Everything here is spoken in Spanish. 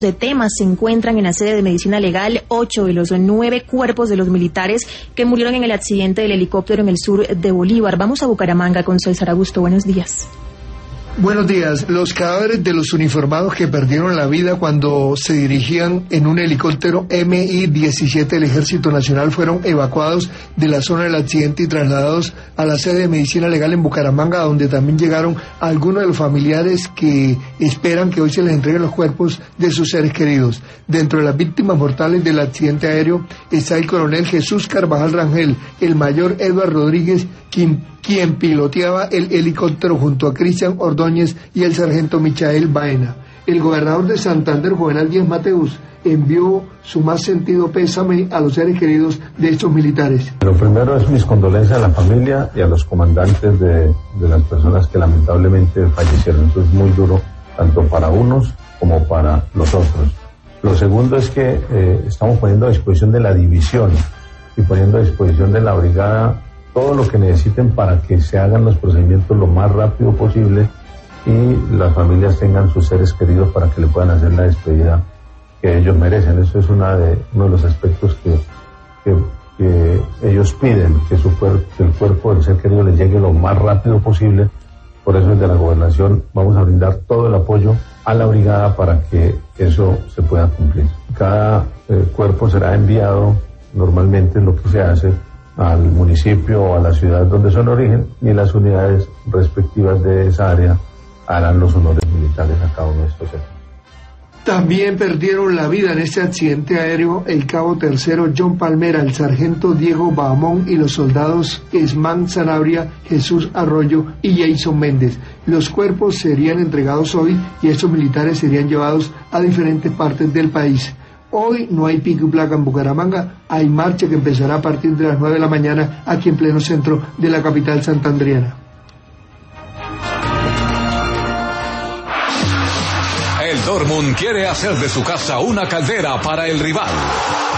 de temas se encuentran en la sede de Medicina Legal 8 de los 9 cuerpos de los militares que murieron en el accidente del helicóptero en el sur de Bolívar. Vamos a Bucaramanga con César Augusto. Buenos días. Buenos días. Los cadáveres de los uniformados que perdieron la vida cuando se dirigían en un helicóptero Mi-17 del Ejército Nacional fueron evacuados de la zona del accidente y trasladados a la sede de Medicina Legal en Bucaramanga, donde también llegaron algunos de los familiares que esperan que hoy se les entreguen los cuerpos de sus seres queridos. Dentro de las víctimas mortales del accidente aéreo está el coronel Jesús Carvajal Rangel, el mayor Eduardo Rodríguez, quien piloteaba el helicóptero junto a Cristian Ordóñez y el sargento Michael Baena. El gobernador de Santander, Juvenal Díaz Mateus, envió su más sentido pésame a los seres queridos de estos militares. Lo primero es mis condolencias a la familia y a los comandantes de las personas que lamentablemente fallecieron. Eso es muy duro, tanto para unos como para los otros. Lo segundo es que estamos poniendo a disposición de la división y poniendo a disposición de la brigada todo lo que necesiten para que se hagan los procedimientos lo más rápido posible y las familias tengan sus seres queridos para que le puedan hacer la despedida que ellos merecen. Eso es uno de los aspectos que ellos piden, que el cuerpo del ser querido les llegue lo más rápido posible. Por eso desde la gobernación vamos a brindar todo el apoyo a la brigada para que eso se pueda cumplir. Cada cuerpo será enviado, normalmente lo que se hace, al municipio o a la ciudad donde son origen, y las unidades respectivas de esa área harán los honores militares a cada uno de estos centros. También perdieron la vida en este accidente aéreo el cabo tercero John Palmera, el sargento Diego Bahamón y los soldados Esmán Sanabria, Jesús Arroyo y Jason Méndez. Los cuerpos serían entregados hoy y estos militares serían llevados a diferentes partes del país. Hoy no hay pico y placa en Bucaramanga, hay marcha que empezará a partir de las 9 de la mañana aquí en pleno centro de la capital santandereana. El Dortmund quiere hacer de su casa una caldera para el rival.